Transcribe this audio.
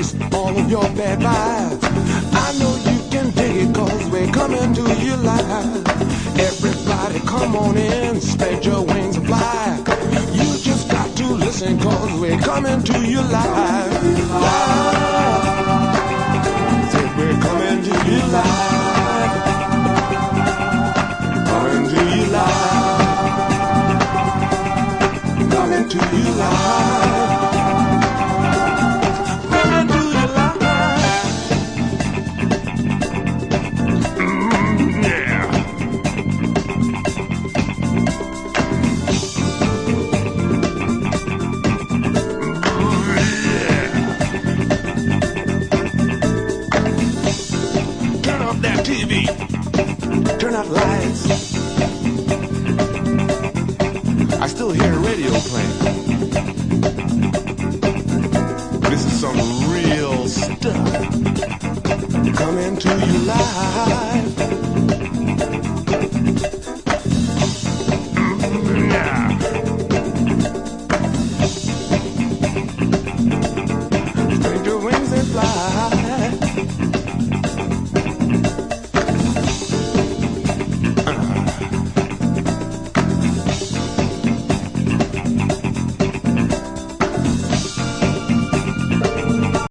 all of your bad vibes. I know you can dig it cause we're coming to you live. Everybody come on in, spread your wings and fly. You just got to listen cause we're coming to you live. Live. Say we're coming to you live. Coming to you live. Coming to you live. Turn out lights. I still hear radio playing. This is some real stuff. Coming to you live.